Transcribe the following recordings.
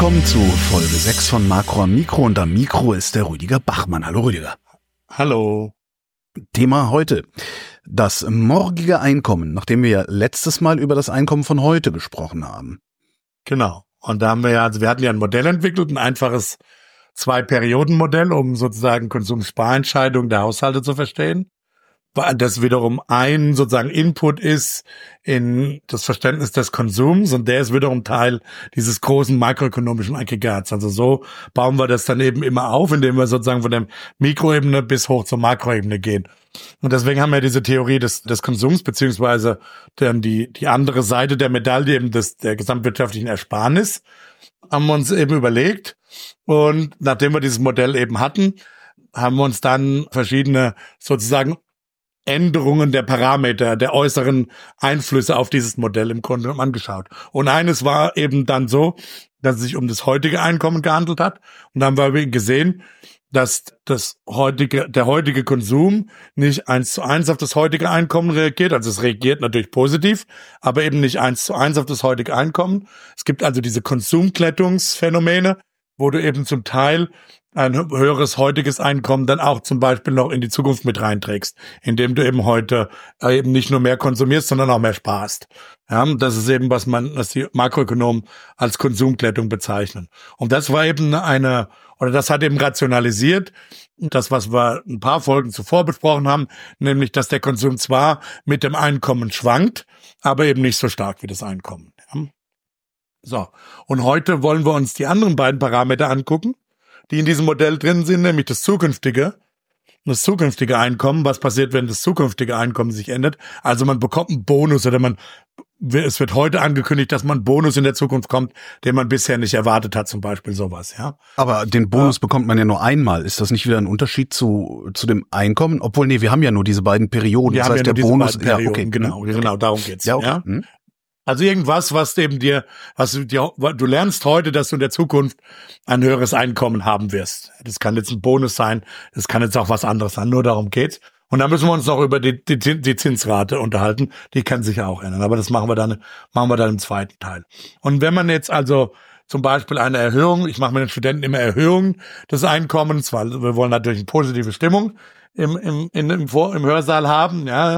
willkommen zu Folge 6 von Makro am Mikro und am Mikro ist der Rüdiger Bachmann. Hallo Rüdiger. Hallo. Thema heute: das morgige Einkommen, nachdem wir ja letztes Mal über das Einkommen von heute gesprochen haben. Genau. Und da haben wir wir hatten ja ein Modell entwickelt, ein einfaches 2-Perioden-Modell, um sozusagen Konsumsparentscheidungen der Haushalte zu verstehen. Das wiederum ein sozusagen Input ist in das Verständnis des Konsums und der ist wiederum Teil dieses großen makroökonomischen Aggregats. Also so bauen wir das dann eben immer auf, indem wir sozusagen von der Mikroebene bis hoch zur Makroebene gehen. Und deswegen haben wir diese Theorie des Konsums, beziehungsweise dann die andere Seite der Medaille eben der gesamtwirtschaftlichen Ersparnis, haben wir uns eben überlegt. Und nachdem wir dieses Modell eben hatten, haben wir uns dann verschiedene sozusagen Änderungen der Parameter, der äußeren Einflüsse auf dieses Modell im Grunde genommen angeschaut. Und eines war eben dann dass es sich um das heutige Einkommen gehandelt hat. Und dann haben wir gesehen, dass der heutige Konsum nicht 1:1 auf das heutige Einkommen reagiert. Also es reagiert natürlich positiv, aber eben nicht 1:1 auf das heutige Einkommen. Es gibt also diese Konsumklettungsphänomene, wo du eben zum Teil ein höheres heutiges Einkommen dann auch zum Beispiel noch in die Zukunft mit reinträgst, indem du eben heute eben nicht nur mehr konsumierst, sondern auch mehr sparst. Ja, das ist eben, was die Makroökonomen als Konsumklettung bezeichnen. Und das war eben das hat eben rationalisiert, das, was wir ein paar Folgen zuvor besprochen haben, nämlich, dass der Konsum zwar mit dem Einkommen schwankt, aber eben nicht so stark wie das Einkommen. Ja. So. Und heute wollen wir uns die anderen beiden Parameter angucken, die in diesem Modell drin sind, nämlich das zukünftige Einkommen. Was passiert, wenn das zukünftige Einkommen sich ändert? Also man bekommt einen Bonus oder es wird heute angekündigt, dass man einen Bonus in der Zukunft kommt, den man bisher nicht erwartet hat, zum Beispiel sowas, ja. Aber den Bonus bekommt man ja nur einmal. Ist das nicht wieder ein Unterschied zu dem Einkommen? Obwohl, wir haben ja nur diese beiden Perioden. Wir haben ja der nur Bonus, diese beiden Perioden, genau, darum geht's. Ja, okay. Ja? Also irgendwas, du lernst heute, dass du in der Zukunft ein höheres Einkommen haben wirst. Das kann jetzt ein Bonus sein, das kann jetzt auch was anderes sein, nur darum geht's. Und dann müssen wir uns noch über die Zinsrate unterhalten, die kann sich ja auch ändern, aber das machen wir dann im zweiten Teil. Und wenn man jetzt also zum Beispiel eine Erhöhung, ich mache mit den Studenten immer Erhöhungen des Einkommens, weil wir wollen natürlich eine positive Stimmung im Hörsaal haben, ja,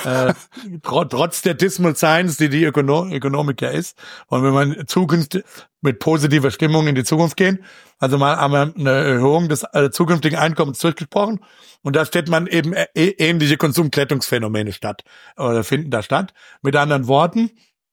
trotz der Dismal Science, die Ökonomik ja ist. Und wenn man zukünftig mit positiver Stimmung in die Zukunft gehen, also mal haben wir eine Erhöhung des zukünftigen Einkommens durchgesprochen und da stellt man eben ähnliche Konsumklettungsphänomene finden da statt. Mit anderen Worten,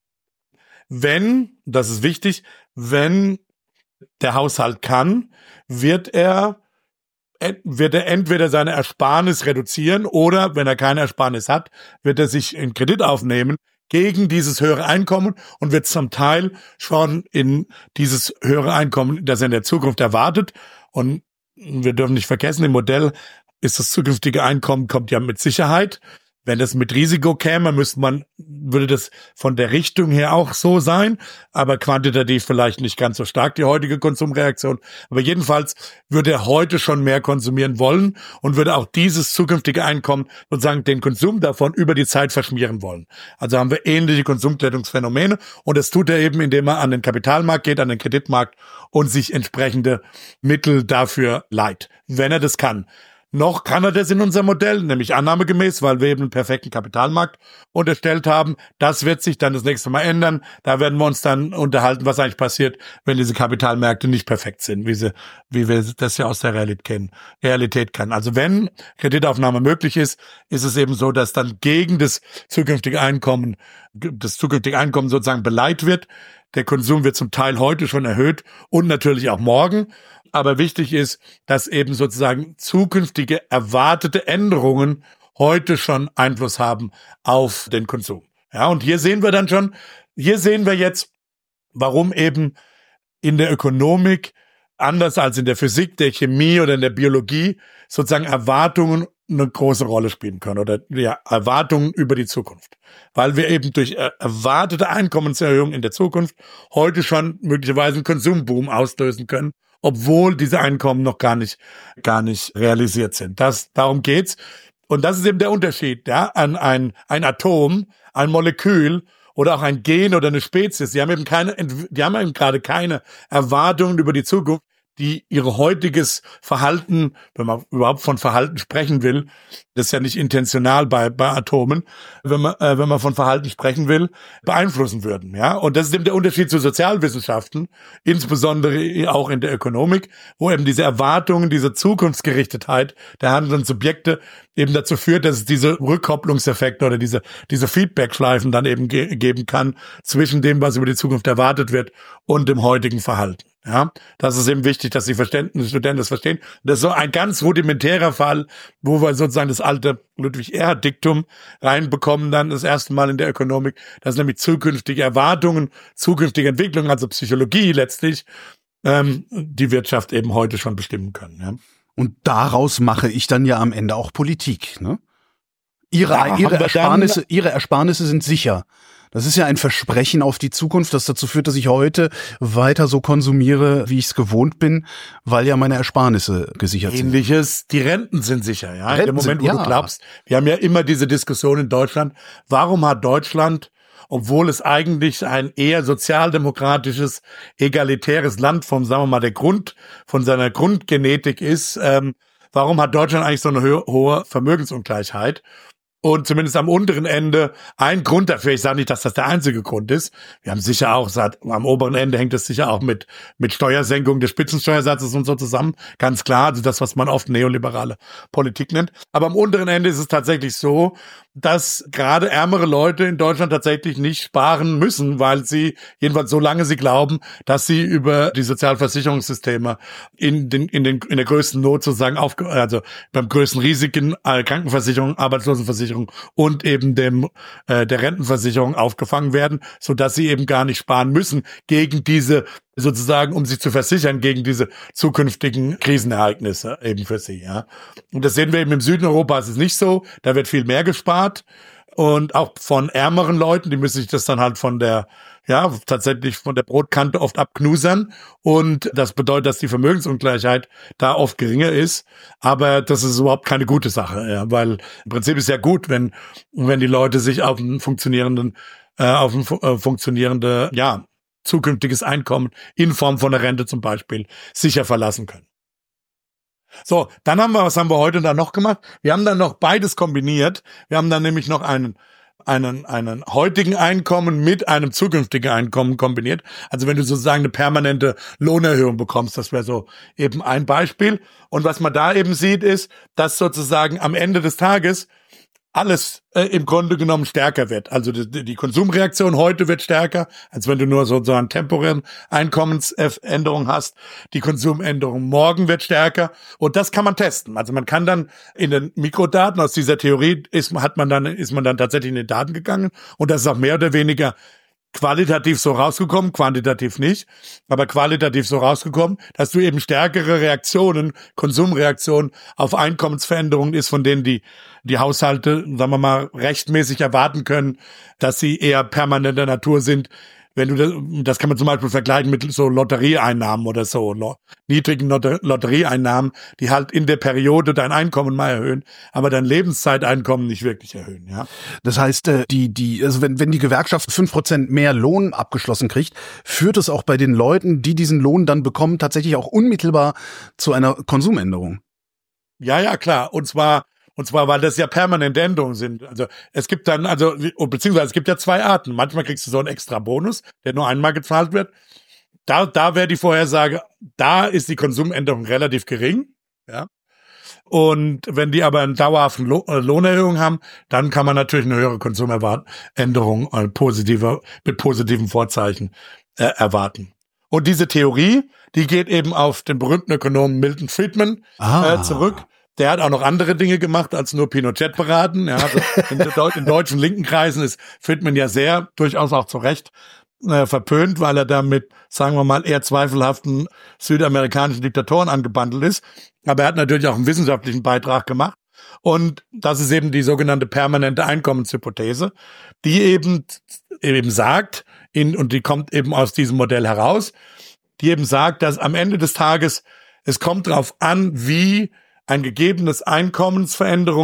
das ist wichtig, wenn der Haushalt kann, wird er entweder seine Ersparnis reduzieren oder, wenn er keine Ersparnis hat, wird er sich in Kredit aufnehmen gegen dieses höhere Einkommen und wird zum Teil schon in dieses höhere Einkommen, das er in der Zukunft erwartet. Und wir dürfen nicht vergessen, im Modell ist das zukünftige Einkommen kommt ja mit Sicherheit. Wenn das mit Risiko käme, würde das von der Richtung her auch so sein, aber quantitativ vielleicht nicht ganz so stark, die heutige Konsumreaktion. Aber jedenfalls würde er heute schon mehr konsumieren wollen und würde auch dieses zukünftige Einkommen sozusagen den Konsum davon über die Zeit verschmieren wollen. Also haben wir ähnliche Konsumklettungsphänomene und das tut er eben, indem er an den Kapitalmarkt geht, an den Kreditmarkt und sich entsprechende Mittel dafür leiht, wenn er das kann. Noch kann er das in unserem Modell, nämlich annahmegemäß, weil wir eben einen perfekten Kapitalmarkt unterstellt haben. Das wird sich dann das nächste Mal ändern. Da werden wir uns dann unterhalten, was eigentlich passiert, wenn diese Kapitalmärkte nicht perfekt sind, wie wir das ja aus der Realität kennen. Also wenn Kreditaufnahme möglich ist, ist es eben so, dass dann gegen das zukünftige Einkommen sozusagen beleiht wird. Der Konsum wird zum Teil heute schon erhöht und natürlich auch morgen. Aber wichtig ist, dass eben sozusagen zukünftige erwartete Änderungen heute schon Einfluss haben auf den Konsum. Ja, und hier sehen wir jetzt, warum eben in der Ökonomik, anders als in der Physik, der Chemie oder in der Biologie, sozusagen Erwartungen eine große Rolle spielen können oder ja, Erwartungen über die Zukunft. Weil wir eben durch erwartete Einkommenserhöhungen in der Zukunft heute schon möglicherweise einen Konsumboom auslösen können, obwohl diese Einkommen noch gar nicht realisiert sind. Darum geht's. Und das ist eben der Unterschied, ja, an ein Atom, ein Molekül oder auch ein Gen oder eine Spezies, die haben eben gerade keine Erwartungen über die Zukunft, die ihre heutiges Verhalten, wenn man überhaupt von Verhalten sprechen will, das ist ja nicht intentional bei Atomen, wenn man von Verhalten sprechen will, beeinflussen würden, ja. Und das ist eben der Unterschied zu Sozialwissenschaften, insbesondere auch in der Ökonomik, wo eben diese Erwartungen, diese Zukunftsgerichtetheit der handelnden Subjekte eben dazu führt, dass es diese Rückkopplungseffekte oder diese Feedback-Schleifen dann eben geben kann zwischen dem, was über die Zukunft erwartet wird und dem heutigen Verhalten. Ja, das ist eben wichtig, dass die Studenten das verstehen. Das ist so ein ganz rudimentärer Fall, wo wir sozusagen das alte Ludwig-Erhard-Diktum reinbekommen dann das erste Mal in der Ökonomik, dass nämlich zukünftige Erwartungen, zukünftige Entwicklungen, also Psychologie letztlich, die Wirtschaft eben heute schon bestimmen können. Ja. Und daraus mache ich dann ja am Ende auch Politik, ne? Ihre Ersparnisse sind sicher. Das ist ja ein Versprechen auf die Zukunft, das dazu führt, dass ich heute weiter so konsumiere, wie ich es gewohnt bin, weil ja meine Ersparnisse gesichert sind. Ähnliches, die Renten sind sicher, ja. In dem Moment, wo du glaubst, wir haben ja immer diese Diskussion in Deutschland, warum hat Deutschland, obwohl es eigentlich ein eher sozialdemokratisches, egalitäres Land von seiner Grundgenetik ist, warum hat Deutschland eigentlich so eine hohe Vermögensungleichheit? Und zumindest am unteren Ende ein Grund dafür, ich sage nicht, dass das der einzige Grund ist. Wir haben sicher auch, am oberen Ende hängt es sicher auch mit Steuersenkung des Spitzensteuersatzes und so zusammen. Ganz klar, also das, was man oft neoliberale Politik nennt. Aber am unteren Ende ist es tatsächlich so, dass gerade ärmere Leute in Deutschland tatsächlich nicht sparen müssen, weil sie, jedenfalls solange sie glauben, dass sie über die Sozialversicherungssysteme in der größten Not sozusagen also beim größten Risiken, Krankenversicherung, Arbeitslosenversicherung und eben der Rentenversicherung aufgefangen werden, so dass sie eben gar nicht sparen müssen gegen diese, sozusagen, um sich zu versichern gegen diese zukünftigen Krisenereignisse eben für sie, ja. Und das sehen wir eben im Süden Europas ist nicht so, da wird viel mehr gespart und auch von ärmeren Leuten, die müssen sich das dann halt tatsächlich von der Brotkante oft abknusern und das bedeutet, dass die Vermögensungleichheit da oft geringer ist, aber das ist überhaupt keine gute Sache, ja, weil im Prinzip ist ja gut, wenn die Leute sich auf ein funktionierende, zukünftiges Einkommen in Form von einer Rente zum Beispiel sicher verlassen können. So, was haben wir heute dann noch gemacht? Wir haben dann noch beides kombiniert. Wir haben dann nämlich noch einen heutigen Einkommen mit einem zukünftigen Einkommen kombiniert. Also wenn du sozusagen eine permanente Lohnerhöhung bekommst, das wäre so eben ein Beispiel. Und was man da eben sieht, ist, dass sozusagen am Ende des Tages alles im Grunde genommen stärker wird. Also die Konsumreaktion heute wird stärker, als wenn du nur so einen temporären Einkommensänderung hast. Die Konsumänderung morgen wird stärker und das kann man testen. Also man kann dann in den Mikrodaten aus dieser Theorie ist man dann tatsächlich in den Daten gegangen und das ist auch mehr oder weniger qualitativ so rausgekommen, quantitativ nicht, aber qualitativ so rausgekommen, dass du eben stärkere Reaktionen, Konsumreaktionen auf Einkommensveränderungen ist, von denen die Haushalte, sagen wir mal, rechtmäßig erwarten können, dass sie eher permanenter Natur sind. Wenn du das kann man zum Beispiel vergleichen mit so Lotterieeinnahmen oder so, niedrigen Lotterieeinnahmen, die halt in der Periode dein Einkommen mal erhöhen, aber dein Lebenszeiteinkommen nicht wirklich erhöhen, ja. Das heißt, also wenn die Gewerkschaft 5% mehr Lohn abgeschlossen kriegt, führt es auch bei den Leuten, die diesen Lohn dann bekommen, tatsächlich auch unmittelbar zu einer Konsumänderung. Ja, klar. Und zwar, weil das ja permanente Änderungen sind. Also es gibt ja zwei Arten. Manchmal kriegst du so einen extra Bonus, der nur einmal gezahlt wird. Da wäre die Vorhersage, da ist die Konsumänderung relativ gering, ja. Und wenn die aber eine dauerhafte Lohnerhöhung haben, dann kann man natürlich eine höhere Konsumänderung mit positiven Vorzeichen erwarten. Und diese Theorie, die geht eben auf den berühmten Ökonomen Milton Friedman zurück. Der hat auch noch andere Dinge gemacht, als nur Pinochet beraten. Ja, also in deutschen linken Kreisen ist Friedman ja durchaus auch zu Recht verpönt, weil er da mit, sagen wir mal, eher zweifelhaften südamerikanischen Diktatoren angebandelt ist. Aber er hat natürlich auch einen wissenschaftlichen Beitrag gemacht. Und das ist eben die sogenannte permanente Einkommenshypothese, die eben sagt, und die kommt eben aus diesem Modell heraus, die eben sagt, dass am Ende des Tages es kommt darauf an, wie ein gegebenes Einkommensveränderung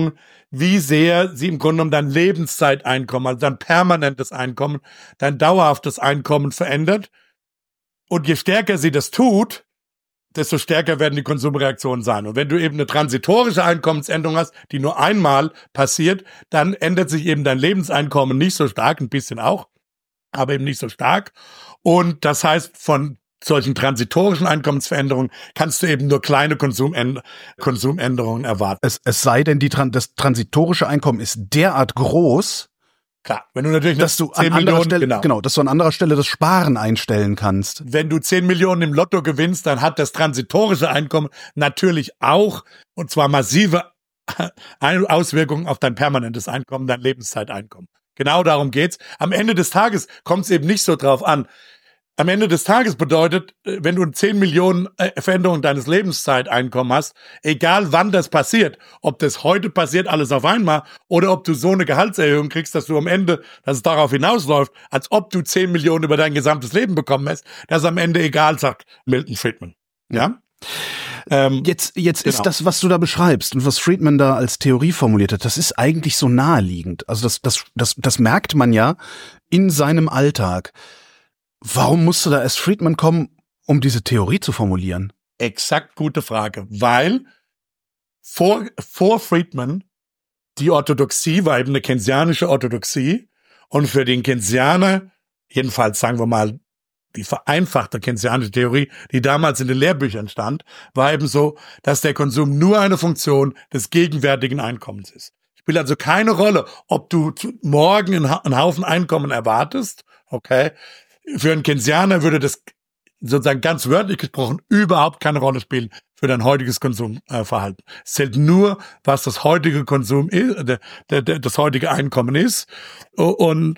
wie sehr sie im Grunde genommen dein Lebenszeiteinkommen, also dein permanentes Einkommen, dein dauerhaftes Einkommen verändert. Und je stärker sie das tut, desto stärker werden die Konsumreaktionen sein. Und wenn du eben eine transitorische Einkommensänderung hast, die nur einmal passiert, dann ändert sich eben dein Lebenseinkommen nicht so stark, ein bisschen auch, aber eben nicht so stark. Und das heißt, von solchen transitorischen Einkommensveränderungen kannst du eben nur kleine Konsumänderungen erwarten. Es sei denn, das transitorische Einkommen ist derart groß, klar, wenn du natürlich dass du an anderer Stelle, dass du an anderer Stelle das Sparen einstellen kannst. Wenn du 10 Millionen im Lotto gewinnst, dann hat das transitorische Einkommen natürlich auch, und zwar massive Auswirkungen auf dein permanentes Einkommen, dein Lebenszeiteinkommen. Genau darum geht's. Am Ende des Tages kommt es eben nicht so drauf an. Am Ende des Tages bedeutet, wenn du 10 Millionen Veränderungen deines Lebenszeiteinkommens hast, egal wann das passiert, ob das heute passiert, alles auf einmal, oder ob du so eine Gehaltserhöhung kriegst, dass du am Ende, dass es darauf hinausläuft, als ob du 10 Millionen über dein gesamtes Leben bekommen hast, das ist am Ende egal, sagt Milton Friedman. Ja? Jetzt genau. Ist das, was du da beschreibst und was Friedman da als Theorie formuliert hat, das ist eigentlich so naheliegend. Also das merkt man ja in seinem Alltag. Warum musste da erst Friedman kommen, um diese Theorie zu formulieren? Exakt, gute Frage. Weil vor Friedman die Orthodoxie war eben eine keynesianische Orthodoxie, und für den Keynesianer, jedenfalls sagen wir mal die vereinfachte keynesianische Theorie, die damals in den Lehrbüchern stand, war eben so, dass der Konsum nur eine Funktion des gegenwärtigen Einkommens ist. Spielt also keine Rolle, ob du morgen einen Haufen Einkommen erwartest, okay? Für einen Keynesianer würde das sozusagen ganz wörtlich gesprochen überhaupt keine Rolle spielen für dein heutiges Konsumverhalten. Es zählt nur, was das heutige Konsum ist, das heutige Einkommen ist, und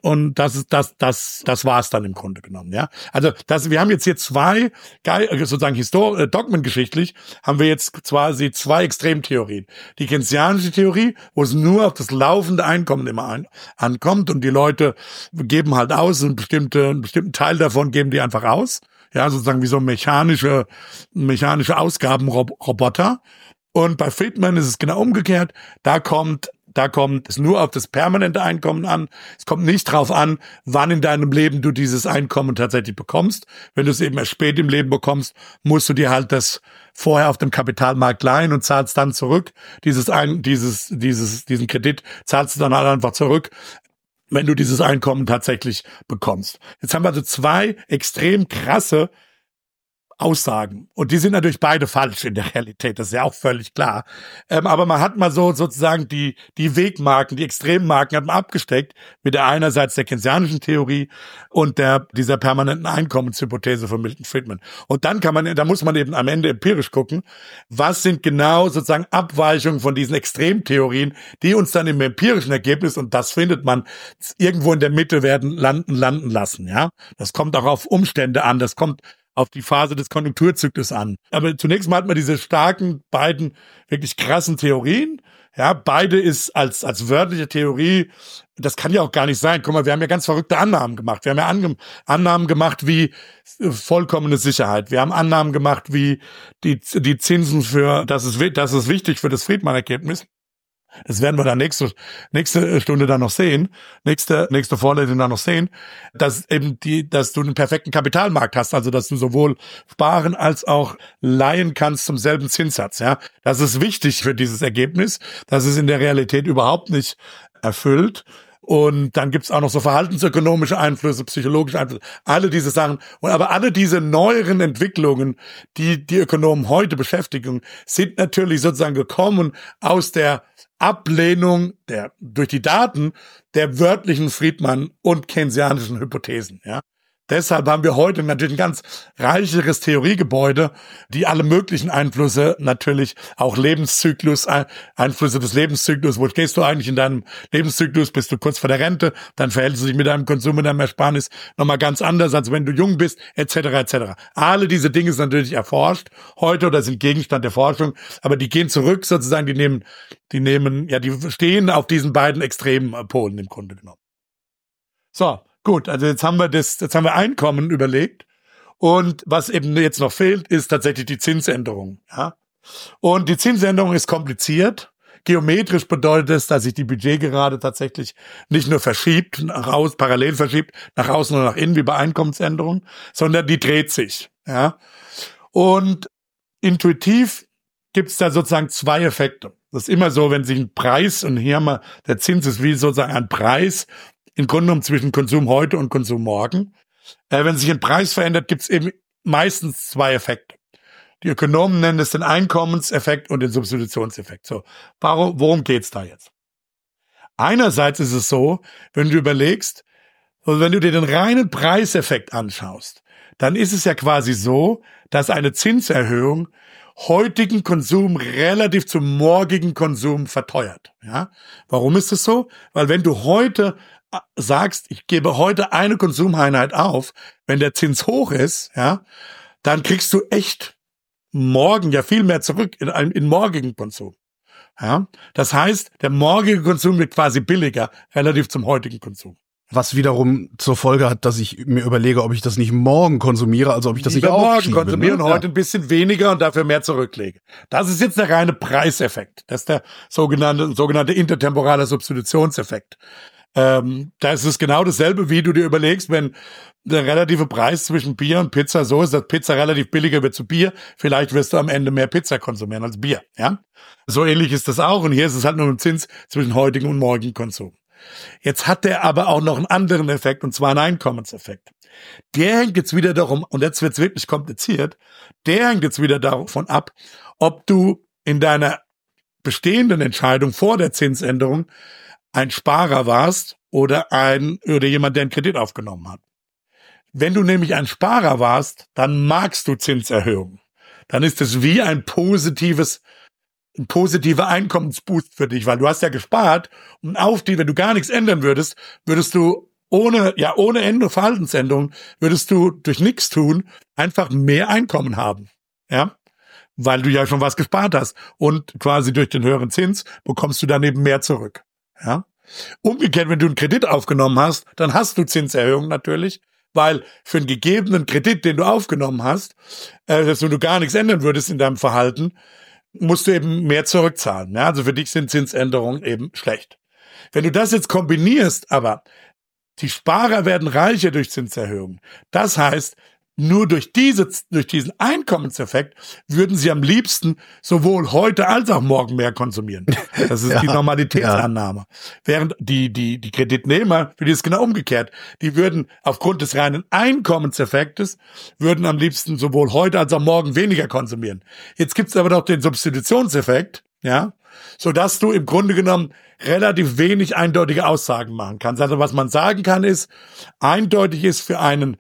das war's dann im Grunde genommen, ja. Also wir haben jetzt hier zwei, sozusagen dogmengeschichtlich, haben wir jetzt quasi zwei Extremtheorien. Die keynesianische Theorie, wo es nur auf das laufende Einkommen immer ankommt, und die Leute geben halt aus, einen bestimmten Teil davon geben die einfach aus. Ja, sozusagen wie so mechanische Ausgabenroboter. Und bei Friedman ist es genau umgekehrt. Da kommt es nur auf das permanente Einkommen an. Es kommt nicht drauf an, wann in deinem Leben du dieses Einkommen tatsächlich bekommst. Wenn du es eben erst spät im Leben bekommst, musst du dir halt das vorher auf dem Kapitalmarkt leihen und zahlst dann zurück. Diesen Kredit zahlst du dann halt einfach zurück, wenn du dieses Einkommen tatsächlich bekommst. Jetzt haben wir also zwei extrem krasse Aussagen. Und die sind natürlich beide falsch in der Realität, das ist ja auch völlig klar. Aber man hat mal so sozusagen die Wegmarken, die Extremmarken hat man abgesteckt mit der einerseits der keynesianischen Theorie und dieser permanenten Einkommenshypothese von Milton Friedman. Und dann muss man eben am Ende empirisch gucken, was sind genau sozusagen Abweichungen von diesen Extremtheorien, die uns dann im empirischen Ergebnis, und das findet man irgendwo in der Mitte, werden landen lassen, ja. Das kommt auch auf Umstände an, das kommt auf die Phase des Konjunkturzyklus an. Aber zunächst mal hat man diese starken, beiden wirklich krassen Theorien. Ja, beide ist als wörtliche Theorie, das kann ja auch gar nicht sein. Guck mal, wir haben ja ganz verrückte Annahmen gemacht. Wir haben ja Annahmen gemacht wie vollkommene Sicherheit. Wir haben Annahmen gemacht wie die Zinsen das ist wichtig für das Friedman-Ergebnis. Das werden wir dann nächste Stunde dann noch sehen, nächste Vorlesung dann noch sehen, dass du einen perfekten Kapitalmarkt hast, also dass du sowohl sparen als auch leihen kannst zum selben Zinssatz, ja. Das ist wichtig für dieses Ergebnis. Das ist in der Realität überhaupt nicht erfüllt. Und dann gibt's auch noch so verhaltensökonomische Einflüsse, psychologische Einflüsse, alle diese Sachen. Aber alle diese neueren Entwicklungen, die Ökonomen heute beschäftigen, sind natürlich sozusagen gekommen aus der Ablehnung durch die Daten der wörtlichen Friedman und keynesianischen Hypothesen, ja. Deshalb haben wir heute natürlich ein ganz reicheres Theoriegebäude, die alle möglichen Einflüsse, natürlich auch Einflüsse des Lebenszyklus. Wo stehst du eigentlich in deinem Lebenszyklus? Bist du kurz vor der Rente? Dann verhältst du dich mit deinem Konsum, mit deinem Ersparnis nochmal ganz anders, als wenn du jung bist, etc., etc. Alle diese Dinge sind natürlich erforscht heute oder sind Gegenstand der Forschung, aber die gehen zurück sozusagen, die stehen auf diesen beiden extremen Polen im Grunde genommen. So. Gut, also jetzt haben wir Einkommen überlegt, und was eben jetzt noch fehlt, ist tatsächlich die Zinsänderung, ja. Und die Zinsänderung ist kompliziert. geometrisch bedeutet es, dass sich die Budgetgerade tatsächlich nicht nur verschiebt, parallel verschiebt, nach außen oder nach innen, wie bei Einkommensänderungen, sondern die dreht sich. Ja. Und intuitiv gibt es da sozusagen zwei Effekte. Das ist immer so, wenn sich ein Preis, und hier haben wir, der Zins ist wie sozusagen ein Preis, im Grunde genommen zwischen Konsum heute und Konsum morgen. Wenn sich ein Preis verändert, gibt es eben meistens zwei Effekte. Die Ökonomen nennen es den Einkommenseffekt und den Substitutionseffekt. So, worum geht's da jetzt? Einerseits ist es so, wenn du überlegst, also wenn du dir den reinen Preiseffekt anschaust, dann ist es ja quasi so, dass eine Zinserhöhung heutigen Konsum relativ zum morgigen Konsum verteuert. Ja? Warum ist es so? Weil wenn du heute sagst, ich gebe heute eine Konsumeinheit auf, wenn der Zins hoch ist, ja, dann kriegst du echt morgen ja viel mehr zurück in morgigen Konsum. Ja? Das heißt, der morgige Konsum wird quasi billiger relativ zum heutigen Konsum. Was wiederum zur Folge hat, dass ich mir überlege, ob ich das nicht morgen konsumiere, also ob ich das nicht aufschiebe. Morgen konsumiere und heute ein bisschen weniger und dafür mehr zurücklege. Das ist jetzt der reine Preiseffekt. Das ist der sogenannte intertemporaler Substitutionseffekt. Da ist es genau dasselbe, wie du dir überlegst, wenn der relative Preis zwischen Bier und Pizza so ist, dass Pizza relativ billiger wird zu Bier, vielleicht wirst du am Ende mehr Pizza konsumieren als Bier. Ja, so ähnlich ist das auch. Und hier ist es halt nur ein Zins zwischen heutigen und morgigen Konsum. Jetzt hat der aber auch noch einen anderen Effekt, und zwar einen Einkommenseffekt. Der hängt jetzt wieder darum, und jetzt wird's wirklich kompliziert, der hängt jetzt wieder davon ab, ob du in deiner bestehenden Entscheidung vor der Zinsänderung ein Sparer warst oder jemand, der einen Kredit aufgenommen hat. Wenn du nämlich ein Sparer warst, dann magst du Zinserhöhungen. Dann ist es wie ein positiver Einkommensboost für dich, weil du hast ja gespart und wenn du gar nichts ändern würdest du ohne Ende Verhaltensänderung, würdest du durch nichts tun einfach mehr Einkommen haben. Ja? Weil du ja schon was gespart hast und quasi durch den höheren Zins bekommst du dann eben mehr zurück. Ja? Umgekehrt, wenn du einen Kredit aufgenommen hast, dann hast du Zinserhöhungen natürlich, weil für einen gegebenen Kredit, den du aufgenommen hast, dass du gar nichts ändern würdest in deinem Verhalten, musst du eben mehr zurückzahlen. Ja? Also für dich sind Zinsänderungen eben schlecht. Wenn du das jetzt kombinierst, aber die Sparer werden reicher durch Zinserhöhungen. Das heißt, nur durch diesen Einkommenseffekt würden sie am liebsten sowohl heute als auch morgen mehr konsumieren. Das ist die Normalitätsannahme. Ja. Während die Kreditnehmer, für die ist genau umgekehrt, die würden aufgrund des reinen Einkommenseffektes, würden am liebsten sowohl heute als auch morgen weniger konsumieren. Jetzt gibt's aber noch den Substitutionseffekt, ja, sodass du im Grunde genommen relativ wenig eindeutige Aussagen machen kannst. Also was man sagen kann ist, eindeutig ist für einen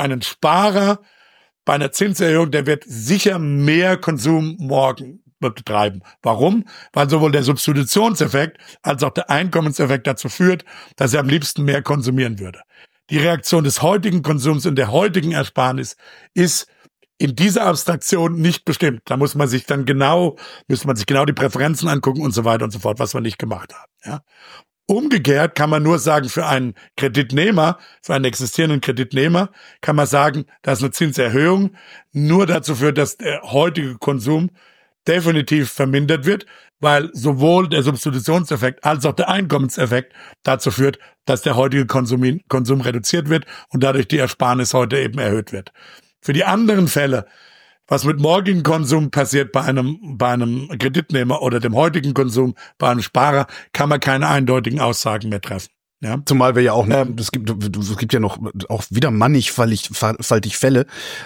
Sparer bei einer Zinserhöhung, der wird sicher mehr Konsum morgen betreiben. Warum? Weil sowohl der Substitutionseffekt als auch der Einkommenseffekt dazu führt, dass er am liebsten mehr konsumieren würde. Die Reaktion des heutigen Konsums und der heutigen Ersparnis ist in dieser Abstraktion nicht bestimmt. Da müsste man sich genau die Präferenzen angucken und so weiter und so fort, was wir nicht gemacht haben. Ja. Umgekehrt kann man nur sagen, für einen Kreditnehmer, für einen existierenden Kreditnehmer, kann man sagen, dass eine Zinserhöhung nur dazu führt, dass der heutige Konsum definitiv vermindert wird, weil sowohl der Substitutionseffekt als auch der Einkommenseffekt dazu führt, dass der heutige Konsum reduziert wird und dadurch die Ersparnis heute eben erhöht wird. Für die anderen Fälle, was mit morgigen Konsum passiert bei einem Kreditnehmer oder dem heutigen Konsum bei einem Sparer, kann man keine eindeutigen Aussagen mehr treffen. Ja. Zumal wir ja auch, es gibt ja noch auch wieder mannigfaltig Fälle.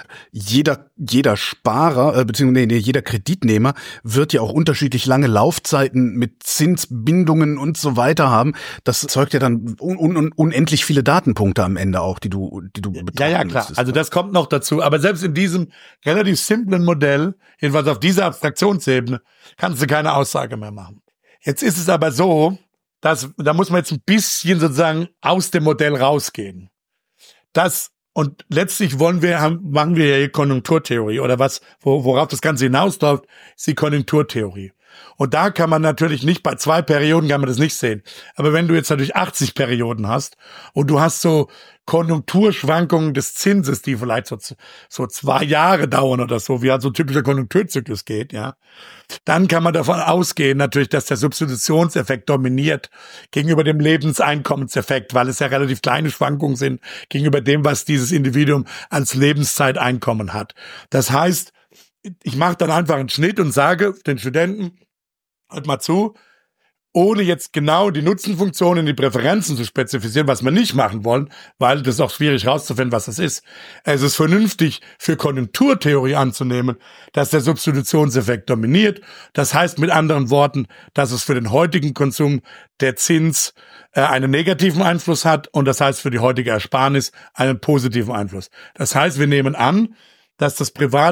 Jeder Sparer, beziehungsweise jeder Kreditnehmer wird ja auch unterschiedlich lange Laufzeiten mit Zinsbindungen und so weiter haben. Das zeugt ja dann unendlich viele Datenpunkte am Ende auch, die du betrachten Ja, klar. Müsstest. Also das kommt noch dazu. Aber selbst in diesem relativ simplen Modell, jedenfalls auf dieser Abstraktionsebene, kannst du keine Aussage mehr machen. Jetzt ist es aber so, da muss man jetzt ein bisschen sozusagen aus dem Modell rausgehen. Und letztlich machen wir ja hier Konjunkturtheorie oder worauf das Ganze hinausläuft, ist die Konjunkturtheorie. Und da kann man natürlich nicht, bei 2 Perioden kann man das nicht sehen. Aber wenn du jetzt natürlich 80 Perioden hast und du hast so Konjunkturschwankungen des Zinses, die vielleicht so 2 Jahre dauern oder so, wie halt so ein typischer Konjunkturzyklus geht, ja, dann kann man davon ausgehen natürlich, dass der Substitutionseffekt dominiert gegenüber dem Lebenseinkommenseffekt, weil es ja relativ kleine Schwankungen sind gegenüber dem, was dieses Individuum als Lebenszeiteinkommen hat. Das heißt, ich mache dann einfach einen Schnitt und sage den Studenten, hört mal zu, ohne jetzt genau die Nutzenfunktionen, die Präferenzen zu spezifizieren, was wir nicht machen wollen, weil das ist auch schwierig herauszufinden, was das ist. Es ist vernünftig für Konjunkturtheorie anzunehmen, dass der Substitutionseffekt dominiert. Das heißt mit anderen Worten, dass es für den heutigen Konsum der Zins einen negativen Einfluss hat und das heißt für die heutige Ersparnis einen positiven Einfluss. Das heißt, wir nehmen an, dass das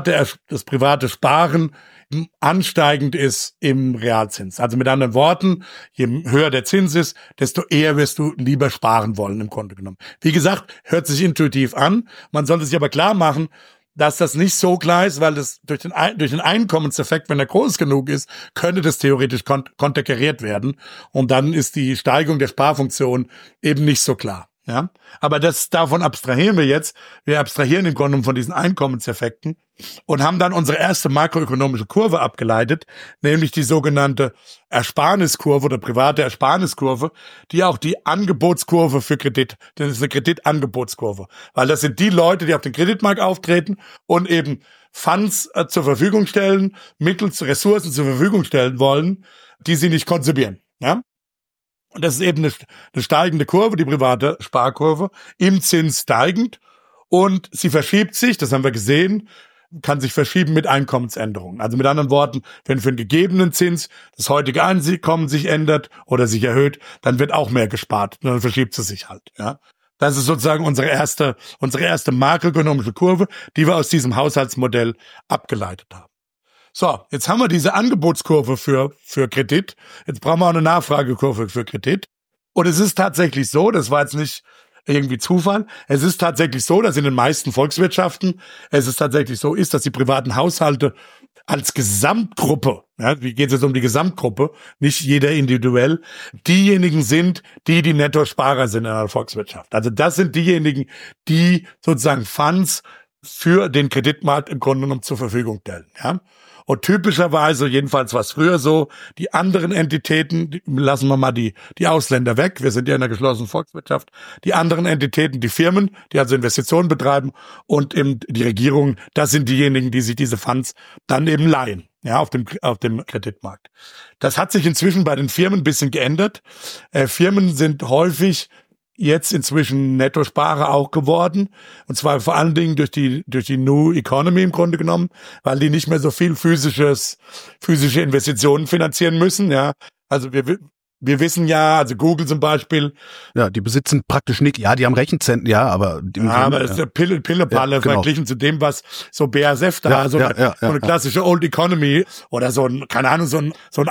private Sparen ansteigend ist im Realzins. Also mit anderen Worten, je höher der Zins ist, desto eher wirst du lieber sparen wollen im Grunde genommen. Wie gesagt, hört sich intuitiv an. Man sollte sich aber klar machen, dass das nicht so klar ist, weil das durch den Einkommenseffekt, wenn er groß genug ist, könnte das theoretisch konterkariert werden. Und dann ist die Steigerung der Sparfunktion eben nicht so klar. Ja, aber davon abstrahieren wir jetzt. Wir abstrahieren im Grunde genommen von diesen Einkommenseffekten und haben dann unsere erste makroökonomische Kurve abgeleitet, nämlich die sogenannte Ersparniskurve oder private Ersparniskurve, die auch die Angebotskurve für Kredit, denn es ist eine Kreditangebotskurve, weil das sind die Leute, die auf den Kreditmarkt auftreten und eben Funds zur Verfügung stellen, mittels Ressourcen zur Verfügung stellen wollen, die sie nicht konsumieren. Ja. Und das ist eben eine steigende Kurve, die private Sparkurve, im Zins steigend. Und sie verschiebt sich, das haben wir gesehen, kann sich verschieben mit Einkommensänderungen. Also mit anderen Worten, wenn für einen gegebenen Zins das heutige Einkommen sich ändert oder sich erhöht, dann wird auch mehr gespart. Und dann verschiebt sie sich halt, ja. Das ist sozusagen unsere erste makroökonomische Kurve, die wir aus diesem Haushaltsmodell abgeleitet haben. So, jetzt haben wir diese Angebotskurve für Kredit. Jetzt brauchen wir auch eine Nachfragekurve für Kredit. Und es ist tatsächlich so, das war jetzt nicht irgendwie Zufall, es ist tatsächlich so, dass in den meisten Volkswirtschaften es ist tatsächlich so ist, dass die privaten Haushalte als Gesamtgruppe, ja, wie geht es jetzt um die Gesamtgruppe, nicht jeder individuell, diejenigen sind, die Nettosparer sind in einer Volkswirtschaft. Also das sind diejenigen, die sozusagen Funds für den Kreditmarkt im Grunde genommen zur Verfügung stellen, ja. Und typischerweise, jedenfalls war es früher so, die anderen Entitäten, lassen wir mal die Ausländer weg, wir sind ja in einer geschlossenen Volkswirtschaft, die anderen Entitäten, die Firmen, die also Investitionen betreiben und eben die Regierung, das sind diejenigen, die sich diese Funds dann eben leihen, ja, auf dem Kreditmarkt. Das hat sich inzwischen bei den Firmen ein bisschen geändert. Firmen sind häufig jetzt inzwischen Nettosparer auch geworden. Und zwar vor allen Dingen durch die New Economy im Grunde genommen, weil die nicht mehr so viel physische Investitionen finanzieren müssen, ja. Also wir wissen ja, also Google zum Beispiel. Ja, die besitzen praktisch nicht, ja, die haben Rechenzentren, ja, aber. Aber das ist ja Pillepalle, ja, genau, verglichen zu dem, was so BASF da, so eine klassische Old Economy oder so ein, keine Ahnung, so ein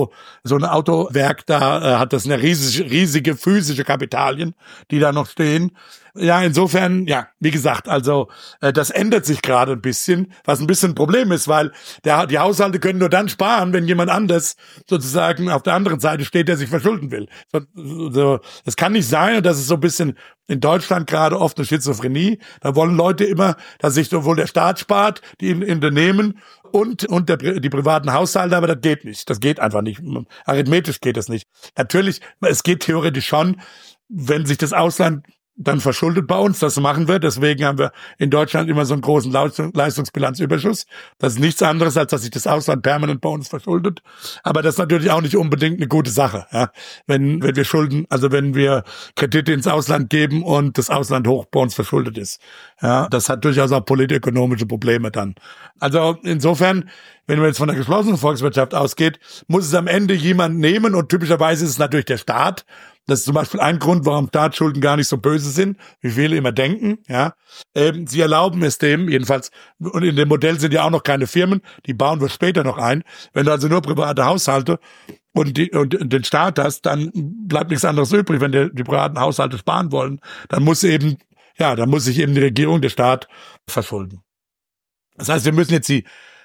Autowerk da, hat das eine riesige physische Kapitalien, die da noch stehen. Ja, insofern, ja, wie gesagt, also das ändert sich gerade ein bisschen, was ein bisschen ein Problem ist, weil die Haushalte können nur dann sparen, wenn jemand anders sozusagen auf der anderen Seite steht, der sich verschulden will. So, das kann nicht sein, und das ist so ein bisschen in Deutschland gerade oft eine Schizophrenie. Da wollen Leute immer, dass sich sowohl der Staat spart, die Unternehmen und die privaten Haushalte, aber das geht nicht. Das geht einfach nicht. Arithmetisch geht das nicht. Natürlich, es geht theoretisch schon, wenn sich das Ausland dann verschuldet bei uns, das machen wir. Deswegen haben wir in Deutschland immer so einen großen Leistungsbilanzüberschuss. Das ist nichts anderes, als dass sich das Ausland permanent bei uns verschuldet. Aber das ist natürlich auch nicht unbedingt eine gute Sache, ja. Wenn wir Schulden, also wenn wir Kredite ins Ausland geben und das Ausland hoch bei uns verschuldet ist. Ja, das hat durchaus auch politökonomische Probleme dann. Also insofern, wenn man jetzt von der geschlossenen Volkswirtschaft ausgeht, muss es am Ende jemand nehmen, und typischerweise ist es natürlich der Staat. Das ist zum Beispiel ein Grund, warum Staatsschulden gar nicht so böse sind, wie viele immer denken, ja. Sie erlauben es dem, jedenfalls, und in dem Modell sind ja auch noch keine Firmen, die bauen wir später noch ein. Wenn du also nur private Haushalte und den Staat hast, dann bleibt nichts anderes übrig. Wenn die privaten Haushalte sparen wollen, dann muss sich eben die Regierung, der Staat verschulden. Das heißt, wir müssen jetzt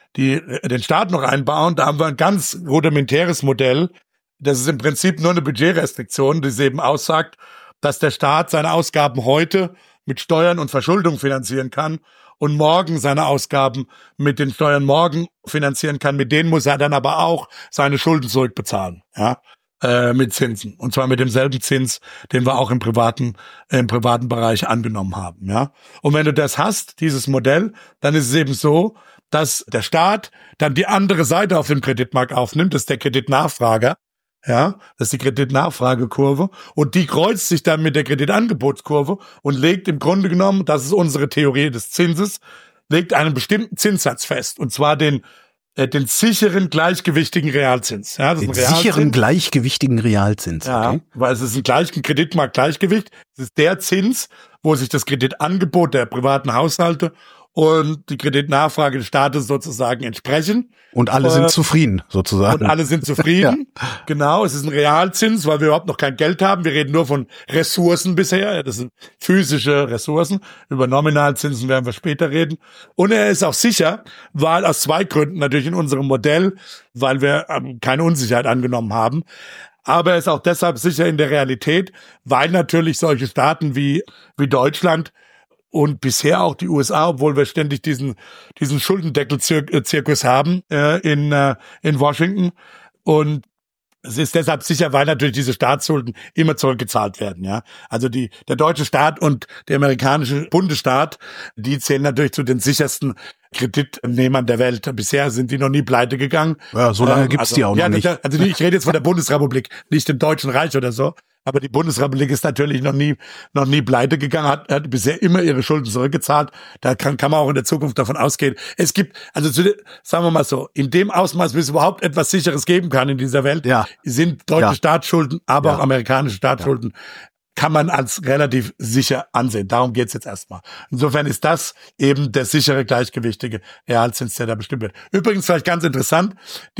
den Staat noch einbauen, da haben wir ein ganz rudimentäres Modell. Das ist im Prinzip nur eine Budgetrestriktion, die eben aussagt, dass der Staat seine Ausgaben heute mit Steuern und Verschuldung finanzieren kann und morgen seine Ausgaben mit den Steuern morgen finanzieren kann. Mit denen muss er dann aber auch seine Schulden zurückbezahlen, ja, mit Zinsen. Und zwar mit demselben Zins, den wir auch im privaten Bereich angenommen haben, ja. Und wenn du das hast, dieses Modell, dann ist es eben so, dass der Staat dann die andere Seite auf dem Kreditmarkt aufnimmt, das ist der Kreditnachfrager, ja, das ist die Kreditnachfragekurve, und die kreuzt sich dann mit der Kreditangebotskurve und legt im Grunde genommen, das ist unsere Theorie des Zinses, legt einen bestimmten Zinssatz fest, und zwar den sicheren, gleichgewichtigen Realzins. Ja, das den ist ein Realzins. Sicheren, gleichgewichtigen Realzins. Ja, okay. weil es ist ein Kreditmarktgleichgewicht. Es ist der Zins, wo sich das Kreditangebot der privaten Haushalte und die Kreditnachfrage des Staates sozusagen entsprechen. Und alle sind zufrieden, sozusagen. Und alle sind zufrieden. Ja. Genau, es ist ein Realzins, weil wir überhaupt noch kein Geld haben. Wir reden nur von Ressourcen bisher. Das sind physische Ressourcen. Über Nominalzinsen werden wir später reden. Und er ist auch sicher, weil aus zwei Gründen natürlich in unserem Modell, weil wir keine Unsicherheit angenommen haben. Aber er ist auch deshalb sicher in der Realität, weil natürlich solche Staaten wie Deutschland und bisher auch die USA, obwohl wir ständig diesen Schuldendeckel-Zirkus haben in Washington. Und es ist deshalb sicher, weil natürlich diese Staatsschulden immer zurückgezahlt werden, ja. Also der deutsche Staat und der amerikanische Bundesstaat, die zählen natürlich zu den sichersten Kreditnehmern der Welt. Bisher sind die noch nie pleite gegangen. Ja, so lange gibt's die auch noch nicht. Also ich rede jetzt von der Bundesrepublik, nicht dem Deutschen Reich oder so. Aber die Bundesrepublik ist natürlich noch nie pleite gegangen, hat bisher immer ihre Schulden zurückgezahlt. Da kann man auch in der Zukunft davon ausgehen. Es gibt, also sagen wir mal so, in dem Ausmaß, wie es überhaupt etwas Sicheres geben kann in dieser Welt, sind deutsche Staatsschulden, aber auch amerikanische Staatsschulden, kann man als relativ sicher ansehen. Darum geht's jetzt erstmal. Insofern ist das eben der sichere, gleichgewichtige Realzins, der da bestimmt wird. Übrigens vielleicht ganz interessant,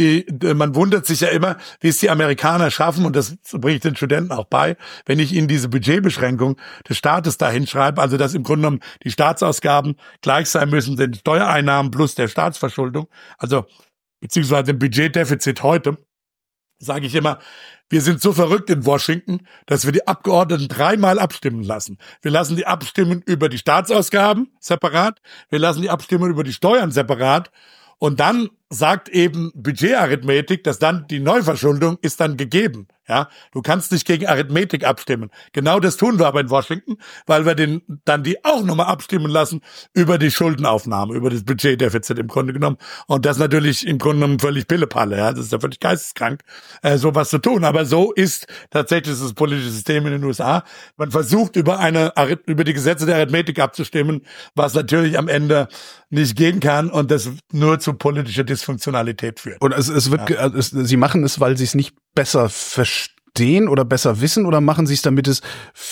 man wundert sich ja immer, wie es die Amerikaner schaffen, und das bringe ich den Studenten auch bei, wenn ich ihnen diese Budgetbeschränkung des Staates da hinschreibe, also dass im Grunde genommen die Staatsausgaben gleich sein müssen, den Steuereinnahmen plus der Staatsverschuldung, also beziehungsweise dem Budgetdefizit heute, sage ich immer, wir sind so verrückt in Washington, dass wir die Abgeordneten 3-mal abstimmen lassen. Wir lassen die abstimmen über die Staatsausgaben separat, wir lassen die abstimmen über die Steuern separat, und dann sagt eben Budgetarithmetik, dass dann die Neuverschuldung ist dann gegeben. Ja, du kannst nicht gegen Arithmetik abstimmen. Genau das tun wir aber in Washington, weil wir dann die auch nochmal abstimmen lassen über die Schuldenaufnahme, über das Budgetdefizit im Grunde genommen. Und das natürlich im Grunde genommen völlig Pillepalle. Ja, das ist ja völlig geisteskrank, sowas zu tun. Aber so ist tatsächlich das politische System in den USA. Man versucht über die Gesetze der Arithmetik abzustimmen, was natürlich am Ende nicht gehen kann und das nur zu politischer Dysfunktionalität führt. Und es wird, sie machen es, weil sie es nicht besser verstehen oder besser wissen, oder machen sie es, damit es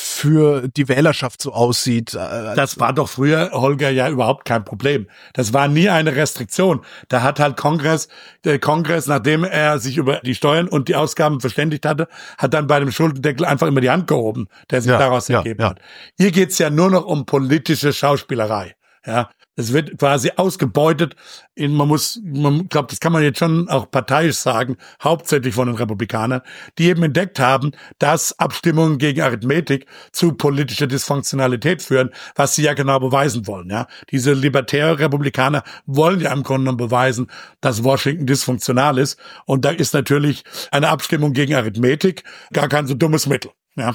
für die Wählerschaft so aussieht? Das war doch früher, Holger, ja überhaupt kein Problem. Das war nie eine Restriktion. Da hat halt der Kongress, nachdem er sich über die Steuern und die Ausgaben verständigt hatte, hat dann bei dem Schuldendeckel einfach immer die Hand gehoben, der sich daraus ergeben hat. Hier geht's ja nur noch um politische Schauspielerei. Ja, es wird quasi ausgebeutet. Ich glaube, das kann man jetzt schon auch parteiisch sagen, hauptsächlich von den Republikanern, die eben entdeckt haben, dass Abstimmungen gegen Arithmetik zu politischer Dysfunktionalität führen, was sie ja genau beweisen wollen. Ja, diese libertären Republikaner wollen ja im Grunde genommen beweisen, dass Washington dysfunktional ist. Und da ist natürlich eine Abstimmung gegen Arithmetik gar kein so dummes Mittel. Ja,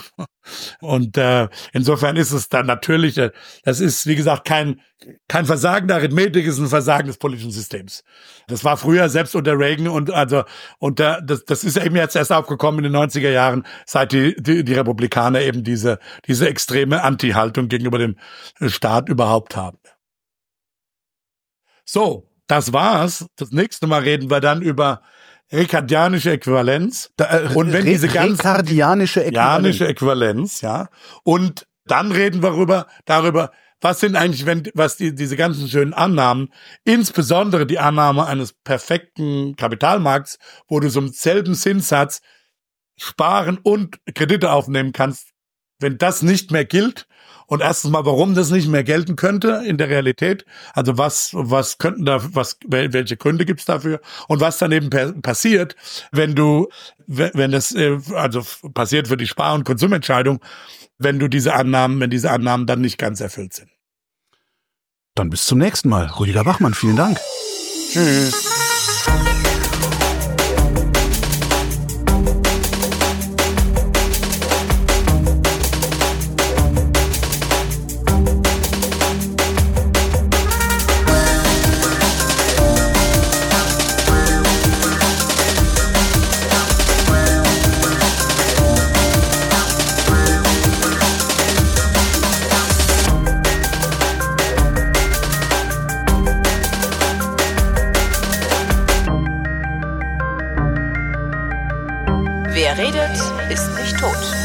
und insofern ist es dann natürlich, das ist wie gesagt kein Versagen der Arithmetik, ist ein Versagen des politischen Systems. Das war früher selbst unter Reagan das ist eben jetzt erst aufgekommen in den 90er Jahren, seit die Republikaner eben diese extreme Anti-Haltung gegenüber dem Staat überhaupt haben. So, das war's. Das nächste Mal reden wir dann über ricardianische Äquivalenz. Und wenn diese ganze ricardianische Äquivalenz, ja. Und dann reden wir darüber, was sind eigentlich, diese ganzen schönen Annahmen, insbesondere die Annahme eines perfekten Kapitalmarkts, wo du zum selben Zinssatz sparen und Kredite aufnehmen kannst, wenn das nicht mehr gilt Und erstens mal, warum das nicht mehr gelten könnte in der Realität. Also welche Gründe gibt's dafür? Und was dann eben passiert, wenn das also passiert für die Spar- und Konsumentscheidung, wenn diese Annahmen dann nicht ganz erfüllt sind. Dann bis zum nächsten Mal. Rüdiger Bachmann, vielen Dank. Tschüss. Wer redet, ist nicht tot.